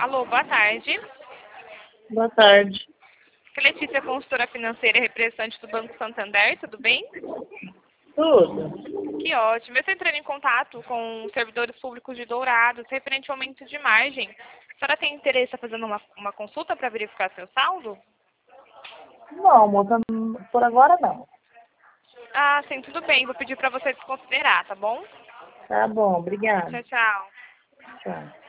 Alô, boa tarde. Boa tarde. Aqui é Letícia, consultora financeira e representante do Banco Santander, tudo bem? Tudo. Que ótimo. Eu estou entrando em contato com os servidores públicos de Dourados, referente ao aumento de margem. A senhora tem interesse em fazer uma consulta para verificar seu saldo? Não, moça, por agora não. Ah, sim, tudo bem. Vou pedir para você desconsiderar, tá bom? Tá bom, obrigada. Tchau, tchau. Tchau.